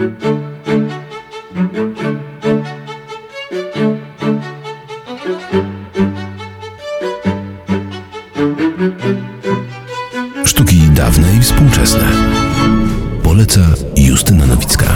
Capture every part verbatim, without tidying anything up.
Sztuki dawne i współczesne. Poleca Justyna Nowicka.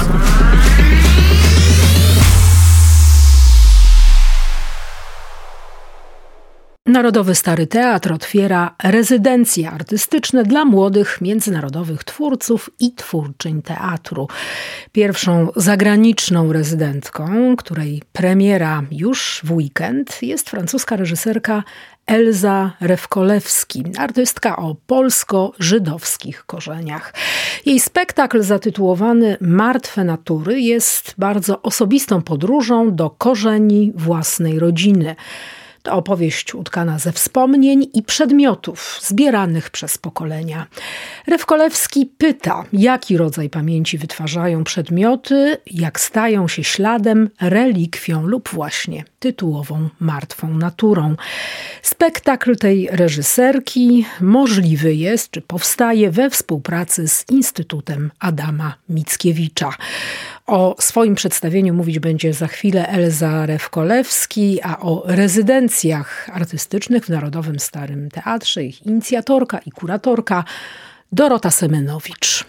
Narodowy Stary Teatr otwiera rezydencje artystyczne dla młodych międzynarodowych twórców i twórczyń teatru. Pierwszą zagraniczną rezydentką, której premiera już w weekend, jest francuska reżyserka Elza Rewkolewski, artystka o polsko-żydowskich korzeniach. Jej spektakl zatytułowany Martwe natury jest bardzo osobistą podróżą do korzeni własnej rodziny. To opowieść utkana ze wspomnień i przedmiotów zbieranych przez pokolenia. Rewkolewski pyta, jaki rodzaj pamięci wytwarzają przedmioty, jak stają się śladem, relikwią lub właśnie tytułową martwą naturą. Spektakl tej reżyserki możliwy jest, czy powstaje we współpracy z Instytutem Adama Mickiewicza. O swoim przedstawieniu mówić będzie za chwilę Elza Rewkolewski, a o rezydencjach artystycznych w Narodowym Starym Teatrze ich inicjatorka i kuratorka Dorota Semenowicz.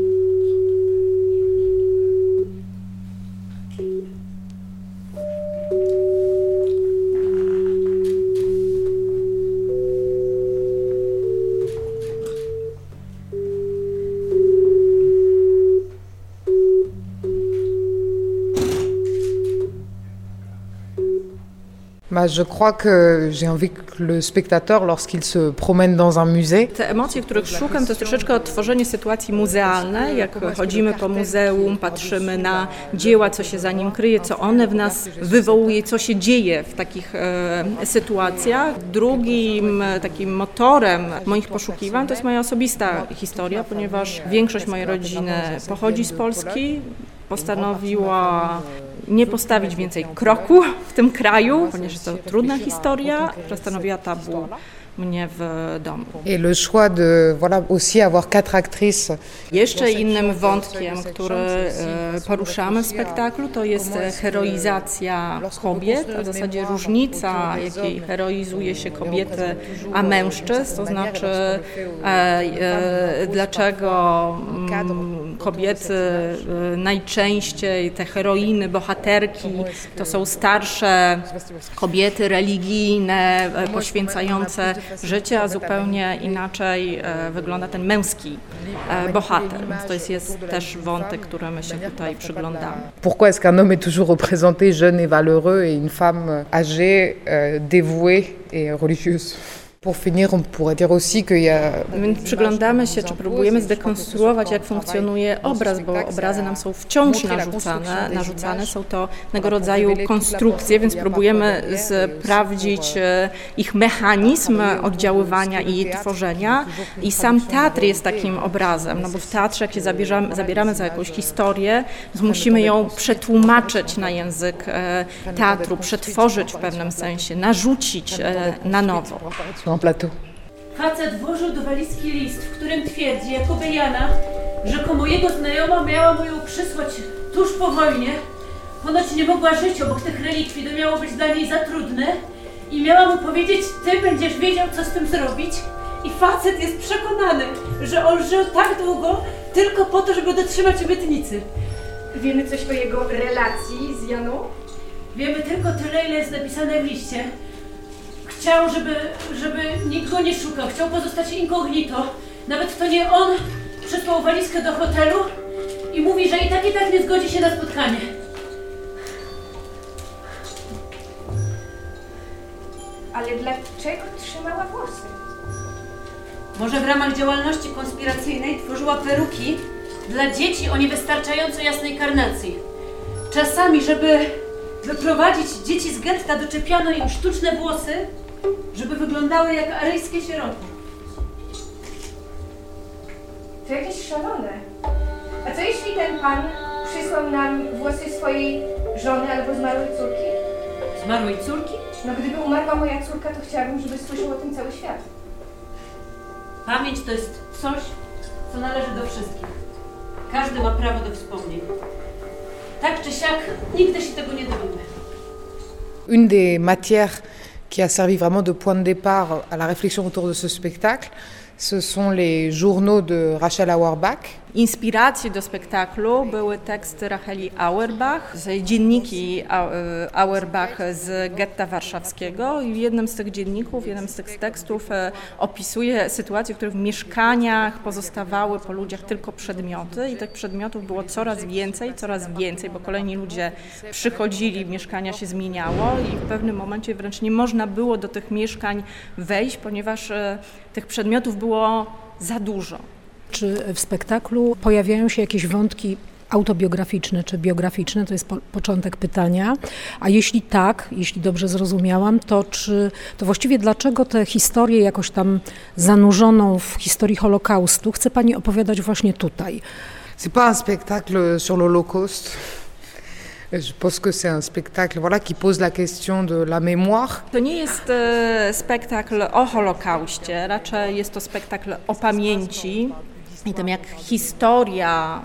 Je crois que j'ai envie que le spectateur, lorsqu'il se promène dans un musée... Te emocje, których szukam, to jest troszeczkę odtworzenie sytuacji muzealnej. Jak chodzimy po muzeum, patrzymy na dzieła, co się za nim kryje, co one w nas wywołuje, co się dzieje w takich e, sytuacjach. Drugim e, takim motorem moich poszukiwań to jest moja osobista historia, ponieważ większość mojej rodziny pochodzi z Polski. Postanowiła nie postawić więcej kroku w tym kraju, ponieważ jest to trudna historia, postanowiła tabu mnie w domu. Et le choix de voilà aussi avoir quatre actrices. Jeszcze innym wątkiem, który poruszamy w spektaklu, to jest heroizacja kobiet, a w zasadzie różnica, jakiej heroizuje się kobiety, a mężczyzn, to znaczy e, e, dlaczego m, kobiety e, najczęściej, te heroiny, bohaterki, to są starsze kobiety religijne, e, poświęcające życie, a zupełnie inaczej e, wygląda ten męski e, bohater. Więc to jest, jest też wątek, który my się tutaj przyglądamy. Pourquoi est-ce qu'un homme est toujours représenté jeune et valeureux et une femme âgée, euh, dévouée et religieuse? Pour finir, on pourrait dire aussi qu'il y a... Więc przyglądamy się, czy próbujemy zdekonstruować, jak funkcjonuje obraz, bo obrazy nam są wciąż narzucane. Narzucane są to pewnego rodzaju konstrukcje, więc próbujemy sprawdzić ich mechanizm oddziaływania i tworzenia. I sam teatr jest takim obrazem, no bo w teatrze, jak się zabierzamy, zabieramy za jakąś historię, to musimy ją przetłumaczyć na język teatru, przetworzyć w pewnym sensie, narzucić na nowo. Facet włożył do walizki list, w którym twierdzi, jakoby Jana, rzekomo jego znajoma miała mu ją przysłać tuż po wojnie. Ponoć nie mogła żyć obok tych relikwii, to miało być dla niej za trudne. I miała mu powiedzieć, ty będziesz wiedział, co z tym zrobić. I facet jest przekonany, że on żył tak długo, tylko po to, żeby dotrzymać obietnicy. Wiemy coś o jego relacji z Janą? Wiemy tylko tyle, ile jest napisane w liście. Chciał, żeby, żeby nikt go nie szukał, chciał pozostać incognito. Nawet to nie on przysłał walizkę do hotelu i mówi, że i tak i tak nie zgodzi się na spotkanie. Ale dlaczego trzymała włosy? Może w ramach działalności konspiracyjnej tworzyła peruki dla dzieci o niewystarczająco jasnej karnacji. Czasami, żeby wyprowadzić dzieci z getta, doczepiano im sztuczne włosy, żeby wyglądały jak aryjskie sieroty. To jakieś szalone. A co jeśli ten pan przysłał nam włosy swojej żony albo zmarłej córki? Zmarłej córki? No gdyby umarła moja córka, to chciałabym, żeby słyszał o tym cały świat. Pamięć to jest coś, co należy do wszystkich. Każdy ma prawo do wspomnień. Tak czy siak, nigdy się tego nie dowiemy. Une des matières qui a servi vraiment de point de départ à la réflexion autour de ce spectacle, ce sont les journaux de Rachel Auerbach. Inspiracją do spektaklu były teksty Racheli Auerbach, dzienniki Auerbach z getta warszawskiego i w jednym z tych dzienników, jednym z tych tekstów opisuje sytuację, w której w mieszkaniach pozostawały po ludziach tylko przedmioty i tych przedmiotów było coraz więcej, coraz więcej, bo kolejni ludzie przychodzili, mieszkania się zmieniało i w pewnym momencie wręcz nie można było do tych mieszkań wejść, ponieważ tych przedmiotów było za dużo. Czy w spektaklu pojawiają się jakieś wątki autobiograficzne czy biograficzne? To jest po, początek pytania. A jeśli tak, jeśli dobrze zrozumiałam, to czy to właściwie dlaczego tę historię jakoś tam zanurzoną w historii Holokaustu chce pani opowiadać właśnie tutaj? C'est pas un spectacle sur l'Holocauste. Je pense que c'est un spectacle voilà, qui pose la question de la mémoire. To nie jest e, spektakl o Holokauście, raczej jest to spektakl o pamięci i tym, jak historia,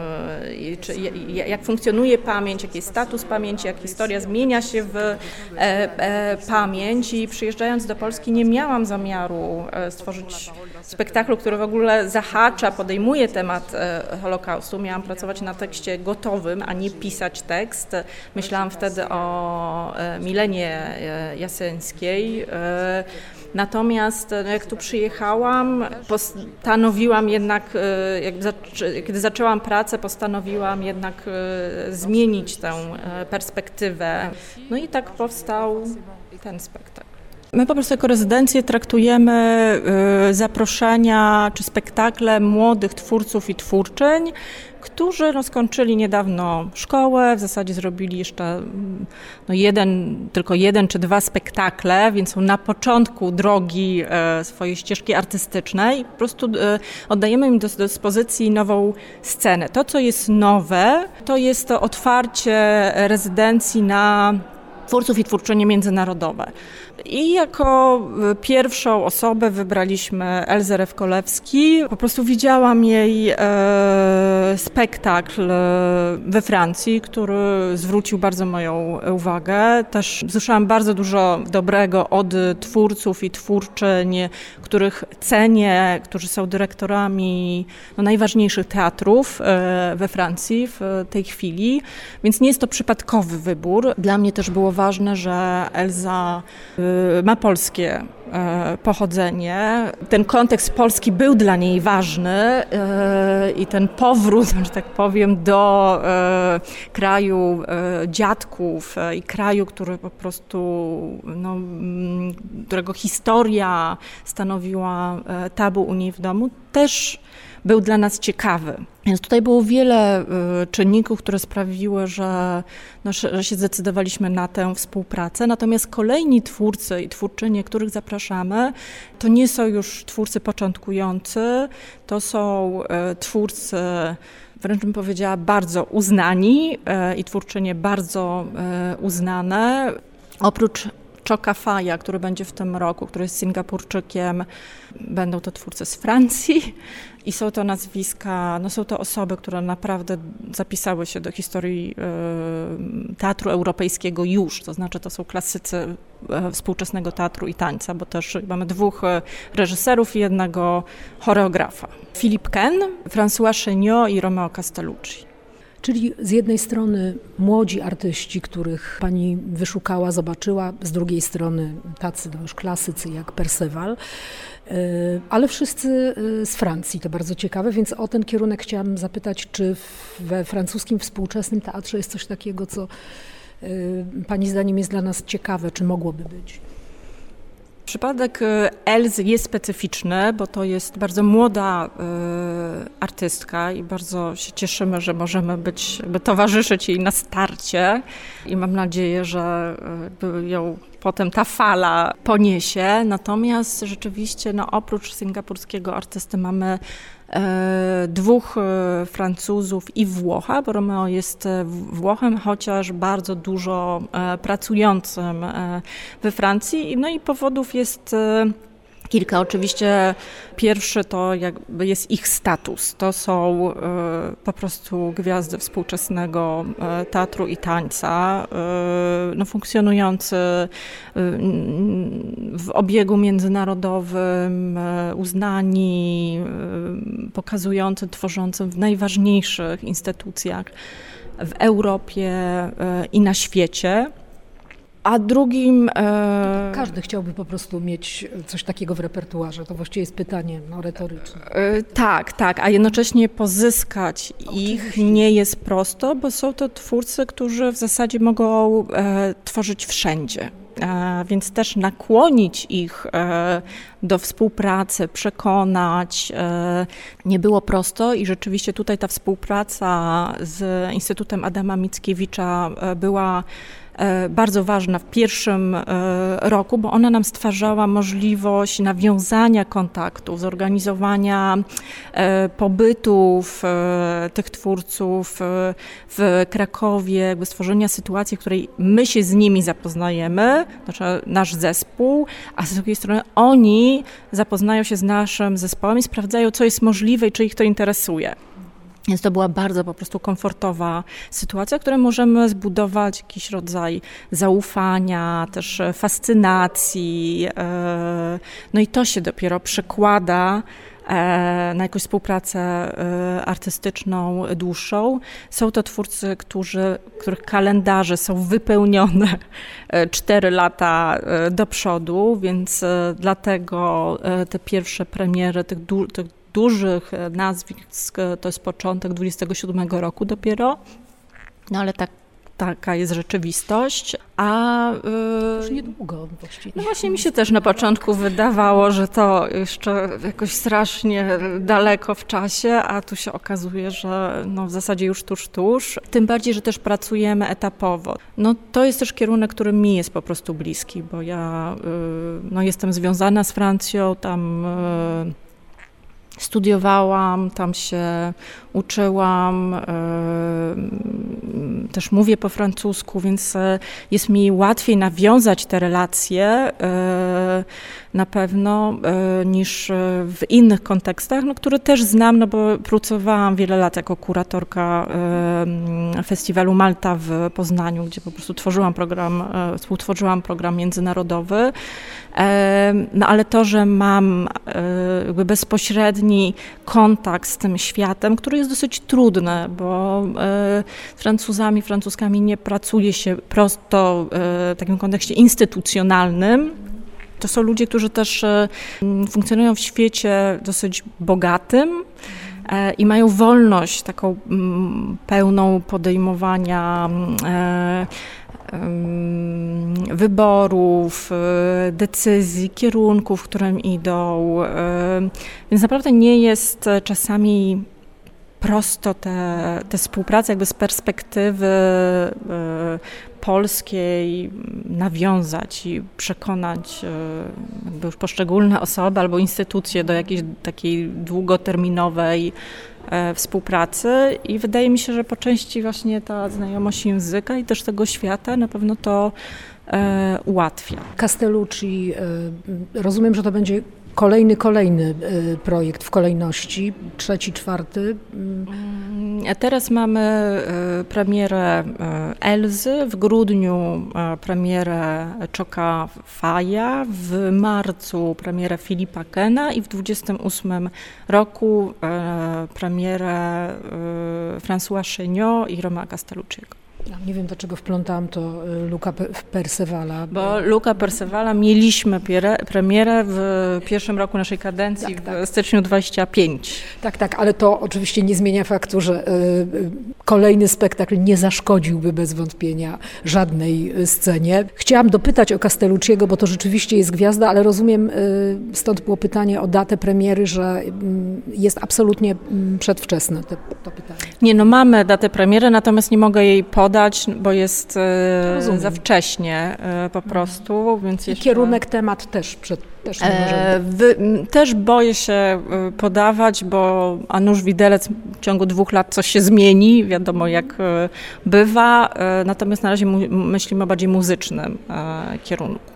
e, czy jak funkcjonuje pamięć, jaki jest status pamięci, jak historia zmienia się w e, e, pamięć. I przyjeżdżając do Polski nie miałam zamiaru e, stworzyć spektaklu, który w ogóle zahacza, podejmuje temat e, Holokaustu. Miałam pracować na tekście gotowym, a nie pisać tekst. Myślałam wtedy o e, Milenie e, Jaseńskiej. E, Natomiast jak tu przyjechałam, postanowiłam jednak, jak zac- kiedy zaczęłam pracę, postanowiłam jednak zmienić tę perspektywę. No i tak powstał ten spektakl. My po prostu jako rezydencję traktujemy y, zaproszenia czy spektakle młodych twórców i twórczyń, którzy no, skończyli niedawno szkołę, w zasadzie zrobili jeszcze no, jeden, tylko jeden czy dwa spektakle, więc są na początku drogi e, swojej ścieżki artystycznej. Po prostu e, oddajemy im do dyspozycji nową scenę. To, co jest nowe, to jest to otwarcie rezydencji na twórców i twórczynie międzynarodowe. I jako pierwszą osobę wybraliśmy Elzę Rewkolewski. Po prostu widziałam jej e, spektakl we Francji, który zwrócił bardzo moją uwagę. Też słyszałam bardzo dużo dobrego od twórców i twórczyń, których cenię, którzy są dyrektorami no, najważniejszych teatrów e, we Francji w tej chwili. Więc nie jest to przypadkowy wybór. Dla mnie też było ważne, że Elza ma polskie pochodzenie. Ten kontekst polski był dla niej ważny i ten powrót, że tak powiem, do kraju dziadków i kraju, który po prostu, no, którego historia stanowiła tabu u niej w domu, też był dla nas ciekawy. Więc tutaj było wiele y, czynników, które sprawiły, że, no, że się zdecydowaliśmy na tę współpracę. Natomiast kolejni twórcy i twórczynie, których zapraszamy, to nie są już twórcy początkujący, to są y, twórcy, wręcz bym powiedziała, bardzo uznani y, i twórczynie bardzo y, uznane. Oprócz Choka Faja, który będzie w tym roku, który jest Singapurczykiem, będą to twórcy z Francji i są to nazwiska, no są to osoby, które naprawdę zapisały się do historii y, teatru europejskiego już, to znaczy to są klasycy y, współczesnego teatru i tańca, bo też mamy dwóch y, reżyserów i jednego choreografa. Philippe Ken, François Chéniaud i Romeo Castellucci. Czyli z jednej strony młodzi artyści, których pani wyszukała, zobaczyła, z drugiej strony tacy no już klasycy jak Perceval, ale wszyscy z Francji, to bardzo ciekawe, więc o ten kierunek chciałam zapytać, czy we francuskim współczesnym teatrze jest coś takiego, co pani zdaniem jest dla nas ciekawe, czy mogłoby być? Przypadek Elzy jest specyficzny, bo to jest bardzo młoda y, artystka i bardzo się cieszymy, że możemy być, jakby towarzyszyć jej na starcie i mam nadzieję, że y, ją potem ta fala poniesie. Natomiast rzeczywiście no, oprócz singapurskiego artysty mamy e, dwóch e, Francuzów i Włocha, bo Romeo jest Włochem, chociaż bardzo dużo e, pracującym e, we Francji. No i powodów jest e, Kilka oczywiście. Pierwszy to jakby jest ich status. To są y, po prostu gwiazdy współczesnego y, teatru i tańca, y, no, funkcjonujący y, w obiegu międzynarodowym, y, uznani, y, pokazujący, tworzący w najważniejszych instytucjach w Europie y, i na świecie. A drugim... E... Każdy chciałby po prostu mieć coś takiego w repertuarze. To właściwie jest pytanie no, retoryczne. E, tak, tak, a jednocześnie pozyskać ich Oczywiście. nie jest prosto, bo są to twórcy, którzy w zasadzie mogą e, tworzyć wszędzie. E, więc też nakłonić ich e, do współpracy, przekonać e, nie było prosto i rzeczywiście tutaj ta współpraca z Instytutem Adama Mickiewicza e, była bardzo ważna w pierwszym roku, bo ona nam stwarzała możliwość nawiązania kontaktów, zorganizowania pobytów tych twórców w Krakowie, jakby stworzenia sytuacji, w której my się z nimi zapoznajemy, znaczy nasz zespół, a z drugiej strony oni zapoznają się z naszym zespołem i sprawdzają, co jest możliwe i czy ich to interesuje. Więc to była bardzo po prostu komfortowa sytuacja, w której możemy zbudować jakiś rodzaj zaufania, też fascynacji. No i to się dopiero przekłada na jakąś współpracę artystyczną dłuższą. Są to twórcy, którzy, których kalendarze są wypełnione cztery lata do przodu, więc dlatego te pierwsze premiery tych, du- tych dużych nazwisk to jest początek dwudziestego siódmego roku dopiero, no ale tak, taka jest rzeczywistość, a... Yy, Już niedługo właściwie. No właśnie mi się też na początku wydawało, że to jeszcze jakoś strasznie daleko w czasie, a tu się okazuje, że no w zasadzie już tuż, tuż. Tym bardziej, że też pracujemy etapowo. No to jest też kierunek, który mi jest po prostu bliski, bo ja yy, no, jestem związana z Francją, tam... Yy, Studiowałam, tam się uczyłam, też mówię po francusku, więc jest mi łatwiej nawiązać te relacje na pewno niż w innych kontekstach, no, które też znam, no bo pracowałam wiele lat jako kuratorka festiwalu Malta w Poznaniu, gdzie po prostu tworzyłam program, współtworzyłam program międzynarodowy. No ale to, że mam jakby bezpośredni kontakt z tym światem, który jest dosyć trudny, bo z Francuzami, Francuskami nie pracuje się prosto w takim kontekście instytucjonalnym. To są ludzie, którzy też funkcjonują w świecie dosyć bogatym i mają wolność taką pełną podejmowania wyborów, decyzji, kierunków, w którym idą. Więc naprawdę nie jest czasami prosto te, te współprace jakby z perspektywy polskiej nawiązać i przekonać jakby już poszczególne osoby albo instytucje do jakiejś takiej długoterminowej współpracy i wydaje mi się, że po części właśnie ta znajomość języka i też tego świata na pewno to e, ułatwia. Castellucci, e, rozumiem, że to będzie kolejny, kolejny e, projekt w kolejności, trzeci, czwarty. A teraz mamy e, premierę e, Elzy, w grudniu e, premierę Czoka Faja, w marcu premierę Filipa Kena i w dwudziestym ósmym roku e, premierę e, François Chéniaud i Romain Castellucciego. Nie wiem, dlaczego wplątałam to Luca Percevala. Bo Luca Percevala mieliśmy premierę w pierwszym roku naszej kadencji, tak, tak. w styczniu dwudziestym piątym. Tak, tak, ale to oczywiście nie zmienia faktu, że y, kolejny spektakl nie zaszkodziłby bez wątpienia żadnej scenie. Chciałam dopytać o Castellucciego, bo to rzeczywiście jest gwiazda, ale rozumiem, y, stąd było pytanie o datę premiery, że y, jest absolutnie przedwczesne to, to pytanie. Nie, no mamy datę premiery, natomiast nie mogę jej podać, bo jest e, za wcześnie e, po prostu. Więc jeszcze... Kierunek, temat też, przed, też nie może... E, wy, też boję się podawać, bo a nuż widelec w ciągu dwóch lat coś się zmieni, wiadomo jak e, bywa, e, natomiast na razie mu, myślimy o bardziej muzycznym e, kierunku.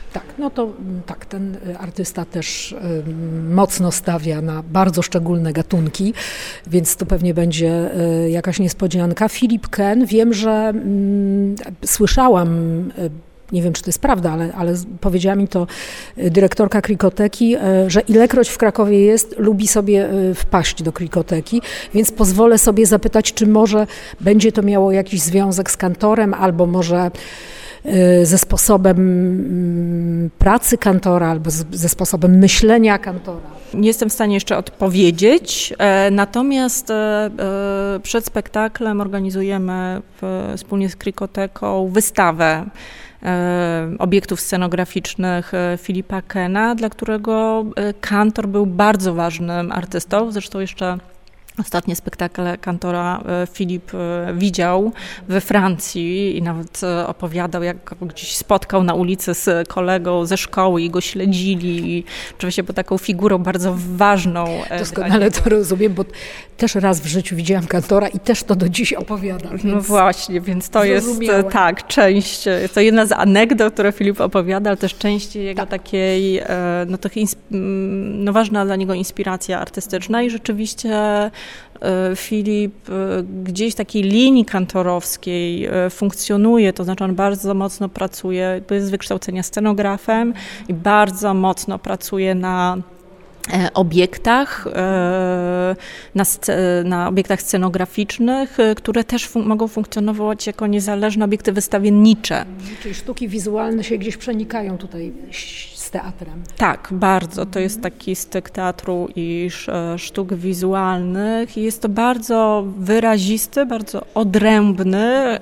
Tak, no to tak, ten artysta też y, mocno stawia na bardzo szczególne gatunki, więc to pewnie będzie y, jakaś niespodzianka. Philip Ken, wiem, że y, słyszałam, y, nie wiem, czy to jest prawda, ale, ale powiedziała mi to dyrektorka Krikoteki, że ilekroć w Krakowie jest, lubi sobie wpaść do Krikoteki, więc pozwolę sobie zapytać, czy może będzie to miało jakiś związek z kantorem, albo może ze sposobem pracy kantora, albo ze sposobem myślenia kantora. Nie jestem w stanie jeszcze odpowiedzieć, natomiast przed spektaklem organizujemy wspólnie z Krikoteką wystawę obiektów scenograficznych Philipa Kena, dla którego kantor był bardzo ważnym artystą. Zresztą jeszcze ostatnie spektakle kantora Filip widział we Francji i nawet opowiadał, jak gdzieś spotkał na ulicy z kolegą ze szkoły i go śledzili. I oczywiście był taką figurą bardzo ważną. Doskonale to rozumiem, bo też raz w życiu widziałam kantora i też to do dziś opowiadam. No właśnie, więc to jest tak, część, to jedna z anegdot, które Filip opowiada, ale też część jego tak. takiej, no, tych, no ważna dla niego inspiracja artystyczna i rzeczywiście Filip gdzieś takiej linii kantorowskiej funkcjonuje, to znaczy on bardzo mocno pracuje, jest z wykształcenia scenografem i bardzo mocno pracuje na obiektach, na, na obiektach scenograficznych, które też fun- mogą funkcjonować jako niezależne obiekty wystawiennicze. Czyli sztuki wizualne się gdzieś przenikają tutaj z teatrem. Tak, bardzo. To jest taki styk teatru i sztuk wizualnych i jest to bardzo wyrazisty, bardzo odrębny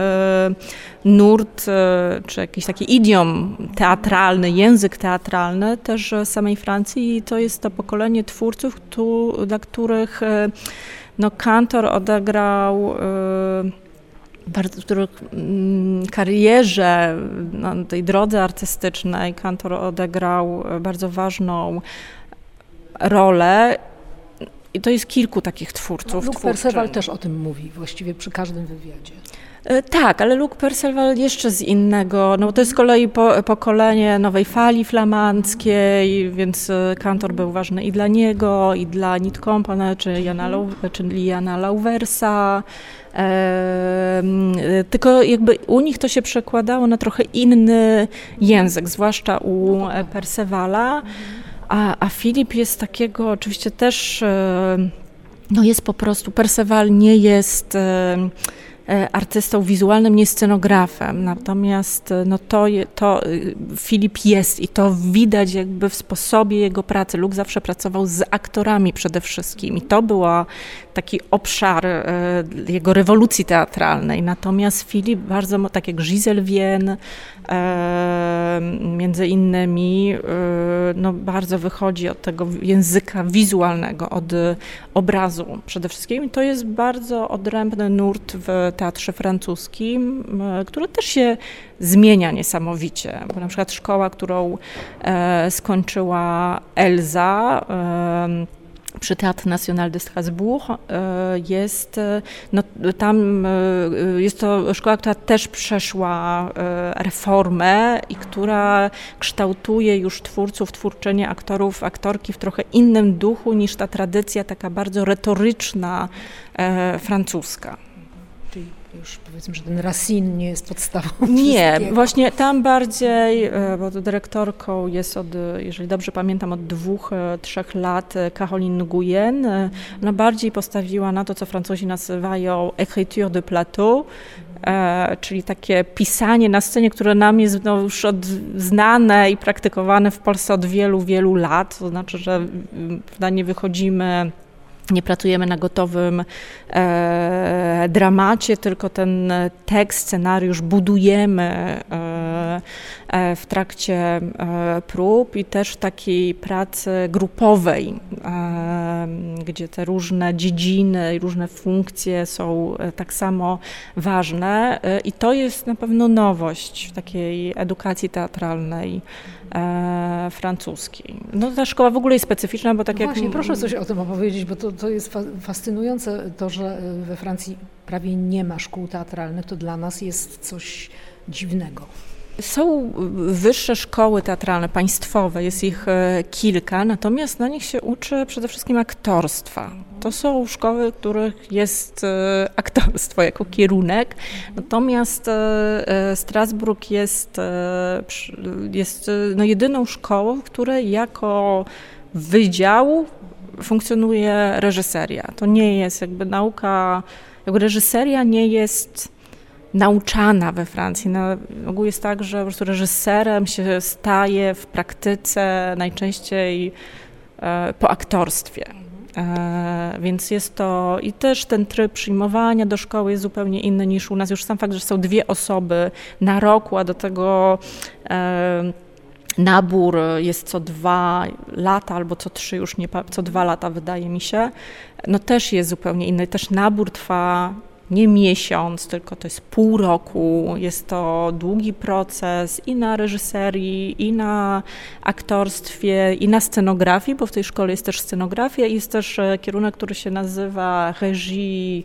nurt, czy jakiś taki idiom teatralny, język teatralny też samej Francji i to jest to pokolenie twórców, tu, dla których no, kantor odegrał bardzo, w których karierze, na tej drodze artystycznej kantor odegrał bardzo ważną rolę. I to jest kilku takich twórców. Luc Perceval też o tym mówi właściwie przy każdym wywiadzie. Tak, ale Luc Perceval jeszcze z innego, no to jest z kolei po, pokolenie nowej fali flamandzkiej, więc kantor był ważny i dla niego, i dla Nit Company, czy Jana, czyli Jana Lauversa. E, tylko jakby u nich to się przekładało na trochę inny język, zwłaszcza u Percevala, a, a Filip jest takiego oczywiście też, no jest po prostu, Perceval nie jest artystą wizualnym, nie scenografem, natomiast no to, to Filip jest i to widać jakby w sposobie jego pracy. Luc zawsze pracował z aktorami przede wszystkim i to był taki obszar jego rewolucji teatralnej, natomiast Filip bardzo, tak jak Giselle Vienne między innymi, no bardzo wychodzi od tego języka wizualnego, od obrazu przede wszystkim i to jest bardzo odrębny nurt w teatrze francuskim, który też się zmienia niesamowicie, bo na przykład szkoła, którą e, skończyła Elza e, przy Théâtre National de Strasbourg jest, no, tam jest to szkoła, która też przeszła reformę i która kształtuje już twórców, twórczynie, aktorów, aktorki w trochę innym duchu niż ta tradycja taka bardzo retoryczna francuska. Czyli już powiedzmy, że ten Racine nie jest podstawą Nie, wszystkiego. Właśnie tam bardziej, bo dyrektorką jest od, jeżeli dobrze pamiętam, od dwóch, trzech lat Caroline Nguyen. Ona bardziej postawiła na to, co Francuzi nazywają écriture de plateau, e, czyli takie pisanie na scenie, które nam jest no, już od, znane i praktykowane w Polsce od wielu, wielu lat. To znaczy, że nie wychodzimy... Nie pracujemy na gotowym e, dramacie, tylko ten tekst, scenariusz budujemy e, e, w trakcie e, prób i też takiej pracy grupowej, e, gdzie te różne dziedziny i różne funkcje są e, tak samo ważne e, i to jest na pewno nowość w takiej edukacji teatralnej e, francuskiej. No ta szkoła w ogóle jest specyficzna, bo tak no jak... Właśnie, proszę coś o tym opowiedzieć, bo to, to jest fascynujące to, że we Francji prawie nie ma szkół teatralnych, to dla nas jest coś dziwnego. Są wyższe szkoły teatralne, państwowe, jest ich kilka, natomiast na nich się uczy przede wszystkim aktorstwa. To są szkoły, w których jest aktorstwo jako kierunek, natomiast Strasburg jest, jest no jedyną szkołą, w której jako wydział funkcjonuje reżyseria. To nie jest jakby nauka, jakby reżyseria nie jest nauczana we Francji. Na ogół jest tak, że po prostu reżyserem się staje w praktyce najczęściej e, po aktorstwie. E, więc jest to i też ten tryb przyjmowania do szkoły jest zupełnie inny niż u nas. Już sam fakt, że są dwie osoby na roku, a do tego e, nabór jest co dwa lata albo co trzy, już nie, co dwa lata wydaje mi się, no też jest zupełnie inny. Też nabór trwa nie miesiąc, tylko to jest pół roku. Jest to długi proces i na reżyserii, i na aktorstwie, i na scenografii, bo w tej szkole jest też scenografia i jest też kierunek, który się nazywa regie,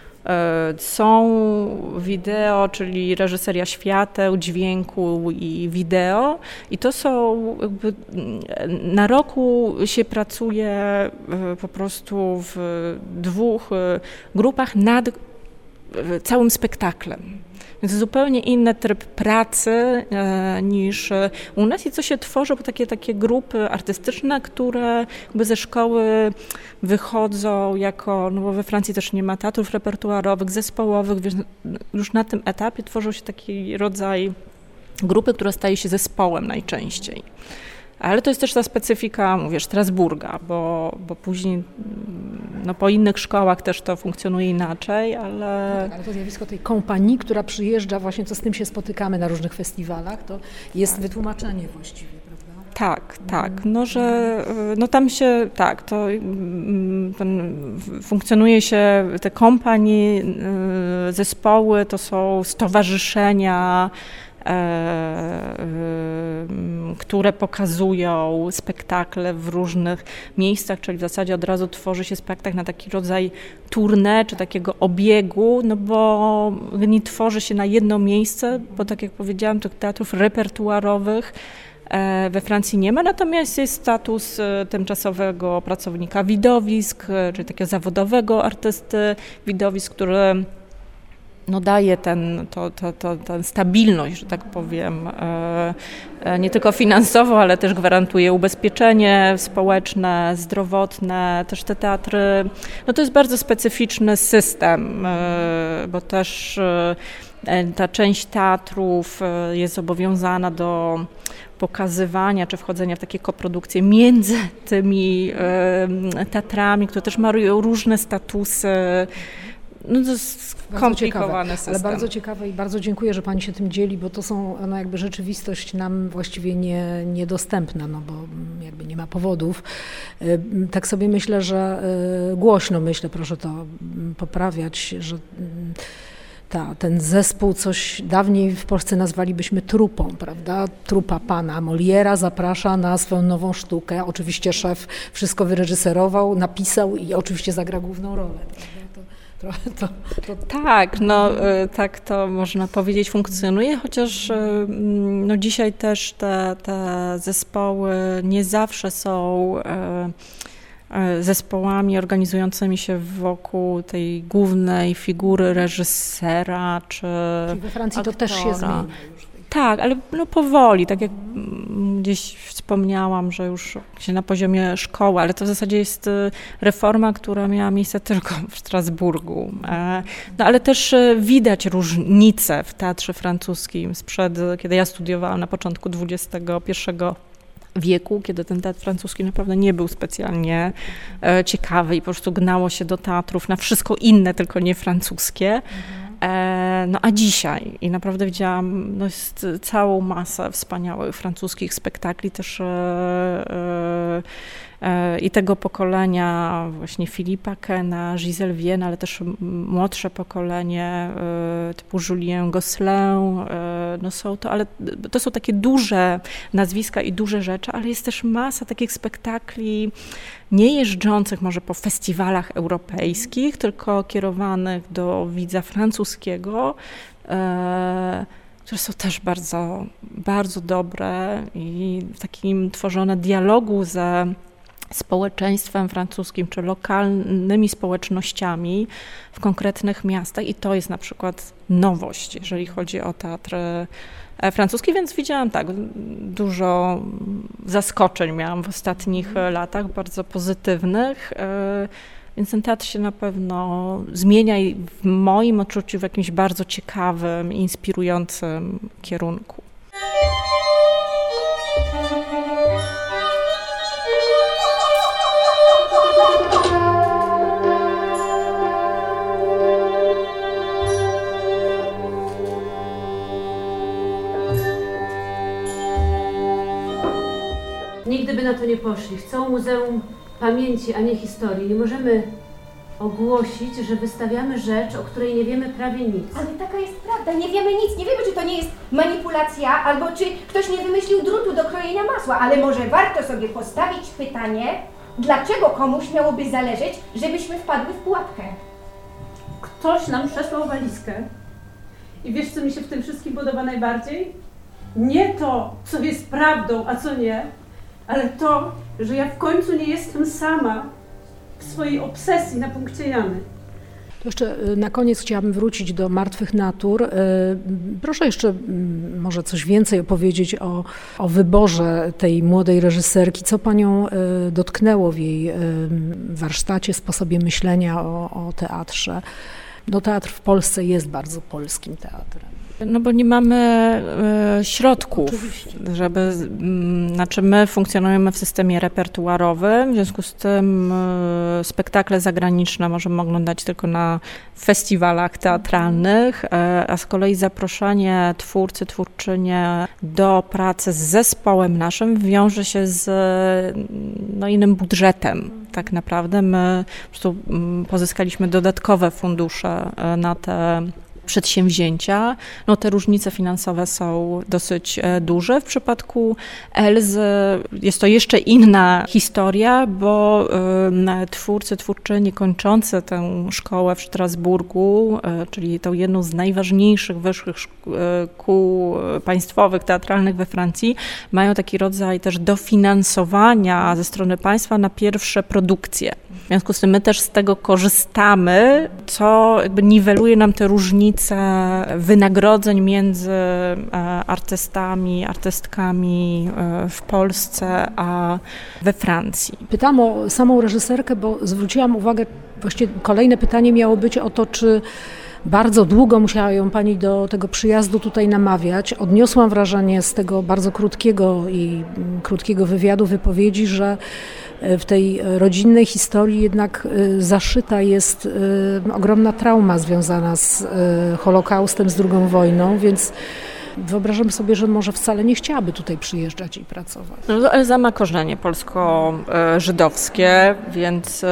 są wideo, czyli reżyseria świateł, dźwięku i wideo i to są jakby, na roku się pracuje po prostu w dwóch grupach nad całym spektaklem. Więc zupełnie inny tryb pracy e, niż u nas i co się tworzy, bo takie, takie grupy artystyczne, które jakby ze szkoły wychodzą jako, no bo we Francji też nie ma teatrów repertuarowych, zespołowych, więc już na tym etapie tworzą się taki rodzaj grupy, która staje się zespołem najczęściej. Ale to jest też ta specyfika, mówię, Strasburga, bo, bo później no, po innych szkołach też to funkcjonuje inaczej, ale... No tak, ale to zjawisko tej kompanii, która przyjeżdża właśnie, co z tym się spotykamy na różnych festiwalach, to jest wytłumaczenie właściwie, prawda? Tak, tak, no że no tam się, tak, to ten, funkcjonuje się, te kompanie, zespoły, to są stowarzyszenia, które pokazują spektakle w różnych miejscach, czyli w zasadzie od razu tworzy się spektakl na taki rodzaj tournée, czy takiego obiegu, no bo nie tworzy się na jedno miejsce, bo tak jak powiedziałam, tych teatrów repertuarowych we Francji nie ma, natomiast jest status tymczasowego pracownika widowisk, czyli takiego zawodowego artysty widowisk, który no daje ten, to, to, to, tę stabilność, że tak powiem, nie tylko finansową, ale też gwarantuje ubezpieczenie społeczne, zdrowotne, też te teatry. No to jest bardzo specyficzny system, bo też ta część teatrów jest zobowiązana do pokazywania czy wchodzenia w takie koprodukcje między tymi teatrami, które też mają różne statusy. No to jest skomplikowany system. Ale bardzo ciekawe i bardzo dziękuję, że Pani się tym dzieli, bo to są no jakby rzeczywistość nam właściwie nie, niedostępna, no bo jakby nie ma powodów. Tak sobie myślę, że głośno myślę, proszę to poprawiać, że ta, ten zespół coś dawniej w Polsce nazwalibyśmy trupą, prawda? Trupa pana Moliera zaprasza na swoją nową sztukę. Oczywiście szef wszystko wyreżyserował, napisał i oczywiście zagra główną rolę. To, to, to... Tak, no tak to można powiedzieć funkcjonuje, chociaż no dzisiaj też te, te zespoły nie zawsze są zespołami organizującymi się wokół tej głównej figury reżysera czy Czyli we Francji aktora. To też się zmienia. Tak, ale no powoli, tak jak gdzieś wspomniałam, że już się na poziomie szkoły, ale to w zasadzie jest reforma, która miała miejsce tylko w Strasburgu. No ale też widać różnice w teatrze francuskim sprzed, kiedy ja studiowałam na początku dwudziestego pierwszego wieku, kiedy ten teatr francuski naprawdę nie był specjalnie e, ciekawy i po prostu gnało się do teatrów na wszystko inne, tylko nie francuskie. E, no a dzisiaj i naprawdę widziałam no, jest całą masę wspaniałych francuskich spektakli też e, e, i tego pokolenia właśnie Philippa Kena, Giselle Vienne, ale też młodsze pokolenie e, typu Julien Gosselin, e, no są to, ale to są takie duże nazwiska i duże rzeczy, ale jest też masa takich spektakli nie jeżdżących może po festiwalach europejskich, tylko kierowanych do widza francuskiego, e, które są też bardzo, bardzo dobre i w takim tworzone dialogu ze społeczeństwem francuskim czy lokalnymi społecznościami w konkretnych miastach i to jest na przykład nowość, jeżeli chodzi o teatr francuski, więc widziałam tak, dużo zaskoczeń miałam w ostatnich latach, bardzo pozytywnych, więc ten teatr się na pewno zmienia i w moim odczuciu w jakimś bardzo ciekawym, inspirującym kierunku. Nigdy by na to nie poszli. Chcą Muzeum Pamięci, a nie Historii. Nie możemy ogłosić, że wystawiamy rzecz, o której nie wiemy prawie nic. Ale taka jest prawda, nie wiemy nic, nie wiemy, czy to nie jest manipulacja, albo czy ktoś nie wymyślił drutu do krojenia masła, ale może warto sobie postawić pytanie, dlaczego komuś miałoby zależeć, żebyśmy wpadły w pułapkę. Ktoś nam przesłał walizkę i wiesz, co mi się w tym wszystkim podoba najbardziej? Nie to, co jest prawdą, a co nie, ale to, że ja w końcu nie jestem sama w swojej obsesji na punkcie Jany. To jeszcze na koniec chciałabym wrócić do Martwych Natur. Proszę jeszcze może coś więcej opowiedzieć o, o wyborze tej młodej reżyserki. Co Panią dotknęło w jej warsztacie, sposobie myślenia o, o teatrze? No, teatr w Polsce jest bardzo polskim teatrem. No bo nie mamy y, środków, Oczywiście. żeby, y, znaczy my funkcjonujemy w systemie repertuarowym, w związku z tym y, spektakle zagraniczne możemy oglądać tylko na festiwalach teatralnych, y, a z kolei zaproszenie twórcy, twórczynie do pracy z zespołem naszym wiąże się z no, innym budżetem. Tak naprawdę my po prostu y, pozyskaliśmy dodatkowe fundusze y, na te przedsięwzięcia. No, te różnice finansowe są dosyć duże. W przypadku Elzy jest to jeszcze inna historia, bo y, twórcy, twórczyni kończący tę szkołę w Strasburgu, y, czyli tą jedną z najważniejszych wyższych szkół państwowych, teatralnych we Francji, mają taki rodzaj też dofinansowania ze strony państwa na pierwsze produkcje. W związku z tym my też z tego korzystamy, co jakby niweluje nam te różnice wynagrodzeń między artystami, artystkami w Polsce, a we Francji. Pytam o samą reżyserkę, bo zwróciłam uwagę, właściwie kolejne pytanie miało być o to, czy bardzo długo musiała ją Pani do tego przyjazdu tutaj namawiać. Odniosłam wrażenie z tego bardzo krótkiego i krótkiego wywiadu, wypowiedzi, że w tej rodzinnej historii jednak zaszyta jest ogromna trauma związana z Holokaustem, z drugą wojną, więc wyobrażam sobie, że może wcale nie chciałaby tutaj przyjeżdżać i pracować. No, Elza ma korzenie polsko-żydowskie, więc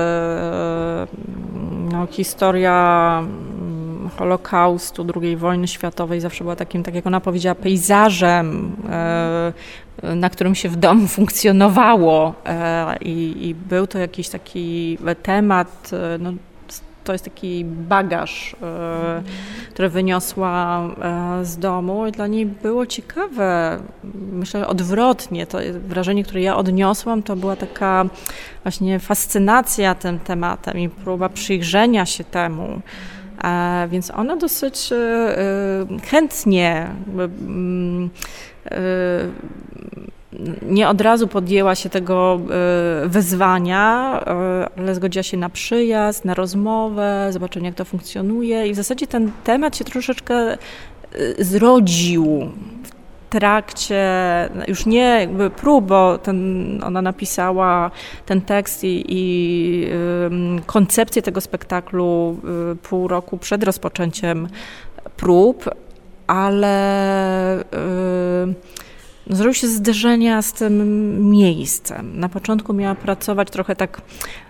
no, historia Holokaustu, drugiej wojny światowej zawsze była takim, tak jak ona powiedziała, pejzażem, na którym się w domu funkcjonowało i, i był to jakiś taki temat, no, to jest taki bagaż, który wyniosła z domu i dla niej było ciekawe, myślę odwrotnie, to wrażenie, które ja odniosłam, to była taka właśnie fascynacja tym tematem i próba przyjrzenia się temu. A więc ona dosyć y, chętnie y, y, nie od razu podjęła się tego y, wyzwania, y, ale zgodziła się na przyjazd, na rozmowę, zobaczenie, jak to funkcjonuje i w zasadzie ten temat się troszeczkę y, zrodził w trakcie, już nie jakby prób, bo ten, ona napisała ten tekst i, i y, koncepcję tego spektaklu y, pół roku przed rozpoczęciem prób, ale y, no, zrobił się zderzenia z tym miejscem. Na początku miała pracować trochę tak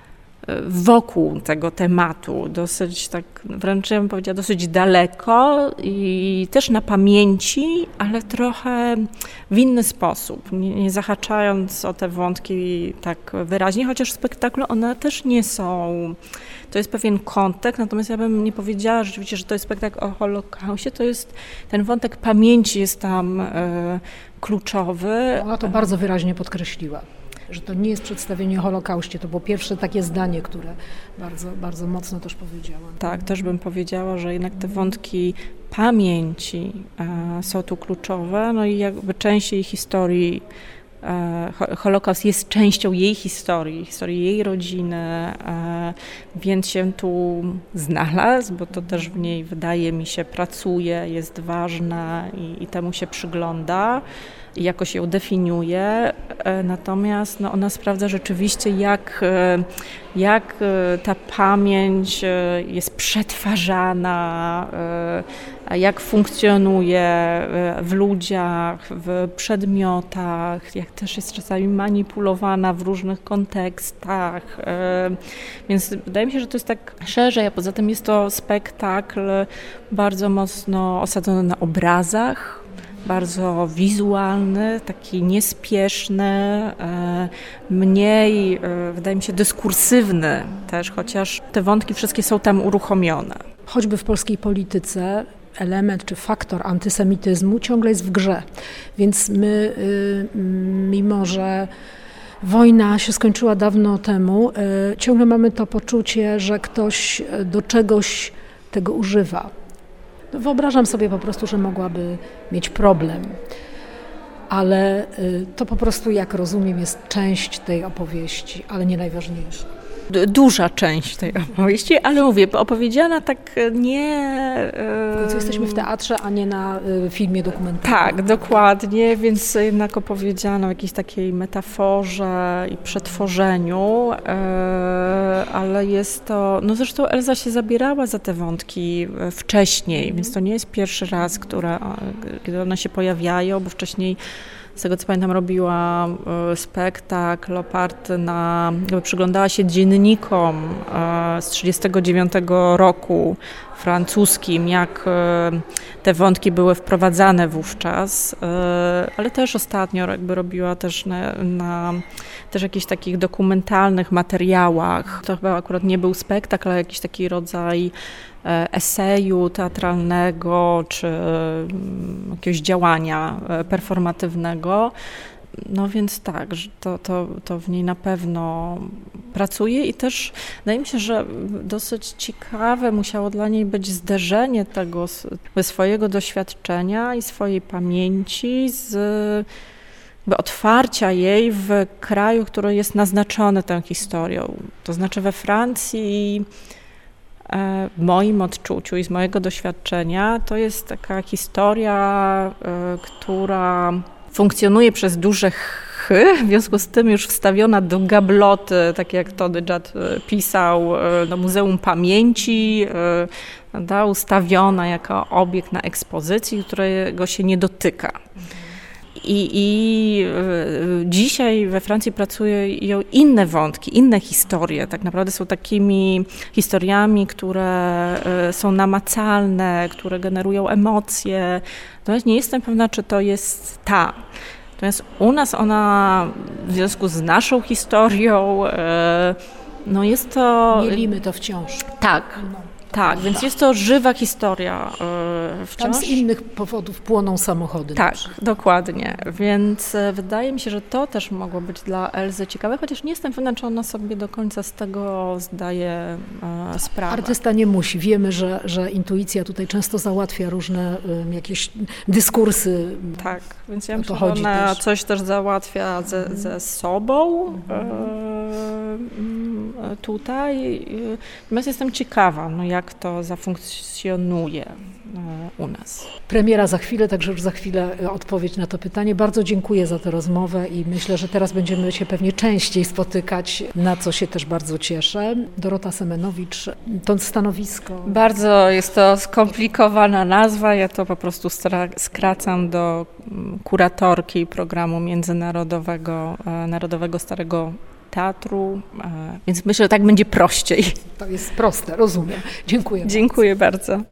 wokół tego tematu, dosyć tak, wręcz ja bym powiedziała, dosyć daleko i też na pamięci, ale trochę w inny sposób, nie, nie zahaczając o te wątki tak wyraźnie, chociaż w spektaklu one też nie są, to jest pewien kontekst, natomiast ja bym nie powiedziała rzeczywiście, że to jest spektakl o Holokauście, to jest ten wątek pamięci jest tam e, kluczowy. Ona to bardzo wyraźnie podkreśliła, że to nie jest przedstawienie o Holokauście. To było pierwsze takie zdanie, które bardzo, bardzo mocno też powiedziała. Tak, też bym powiedziała, że jednak te wątki pamięci e, są tu kluczowe, no i jakby część jej historii, e, Holokaust jest częścią jej historii, historii jej rodziny, e, więc się tu znalazł, bo to też w niej, wydaje mi się, pracuje, jest ważna i, i temu się przygląda. I jakoś ją definiuje, natomiast no, ona sprawdza rzeczywiście, jak, jak ta pamięć jest przetwarzana, jak funkcjonuje w ludziach, w przedmiotach, jak też jest czasami manipulowana w różnych kontekstach. Więc wydaje mi się, że to jest tak szerzej, a poza tym jest to spektakl bardzo mocno osadzony na obrazach, bardzo wizualny, taki niespieszny, mniej, wydaje mi się, dyskursywny też, chociaż te wątki wszystkie są tam uruchomione. Choćby w polskiej polityce element czy faktor antysemityzmu ciągle jest w grze, więc my, mimo że wojna się skończyła dawno temu, ciągle mamy to poczucie, że ktoś do czegoś tego używa. Wyobrażam sobie po prostu, że mogłaby mieć problem, ale to po prostu, jak rozumiem, jest część tej opowieści, ale nie najważniejsza. Duża część tej opowieści, ale mówię, opowiedziana tak nie... W końcu jesteśmy w teatrze, a nie na filmie dokumentalnym. Tak, dokładnie, więc jednak opowiedziano w jakiejś takiej metaforze i przetworzeniu, ale jest to... No zresztą Elza się zabierała za te wątki wcześniej, więc to nie jest pierwszy raz, które, kiedy one się pojawiają, bo wcześniej, z tego co pamiętam, robiła spektakl oparty na, jakby przyglądała się dziennikom z trzydziestego dziewiątego roku francuskim, jak te wątki były wprowadzane wówczas, ale też ostatnio jakby robiła też na, na też jakichś takich dokumentalnych materiałach. To chyba akurat nie był spektakl, ale jakiś taki rodzaj eseju teatralnego czy jakiegoś działania performatywnego. No więc tak, że to, to, to w niej na pewno pracuje i też wydaje mi się, że dosyć ciekawe musiało dla niej być zderzenie tego swojego doświadczenia i swojej pamięci z otwarcia jej w kraju, który jest naznaczony tą historią. To znaczy we Francji, w moim odczuciu i z mojego doświadczenia, to jest taka historia, która funkcjonuje przez duże chy, w związku z tym już wstawiona do gabloty, tak jak Tony Judd pisał, do Muzeum Pamięci, da, ustawiona jako obiekt na ekspozycji, którego się nie dotyka. I, I dzisiaj we Francji pracują inne wątki, inne historie. Tak naprawdę są takimi historiami, które są namacalne, które generują emocje. Natomiast nie jestem pewna, czy to jest ta. Natomiast u nas ona w związku z naszą historią, no jest to... Mielimy to wciąż. Tak. No. Tak, więc jest to żywa historia yy, wciąż. Tam z innych powodów płoną samochody. Tak, dokładnie. Więc wydaje mi się, że to też mogło być dla Elzy ciekawe, chociaż nie jestem pewna, czy ona sobie do końca z tego zdaje yy, sprawę. Artysta nie musi. Wiemy, że, że intuicja tutaj często załatwia różne yy, jakieś dyskursy. Tak, więc ja myślę, że ona też coś też załatwia ze, ze sobą yy, tutaj. Natomiast jestem ciekawa, no jak jak to zafunkcjonuje u nas. Premiera za chwilę, także już za chwilę odpowiedź na to pytanie. Bardzo dziękuję za tę rozmowę i myślę, że teraz będziemy się pewnie częściej spotykać, na co się też bardzo cieszę. Dorota Semenowicz, to stanowisko. Bardzo jest to skomplikowana nazwa, ja to po prostu skracam do kuratorki programu międzynarodowego Narodowego Starego teatru, więc myślę, że tak będzie prościej. To jest proste, rozumiem. Dziękuję. Dziękuję bardzo.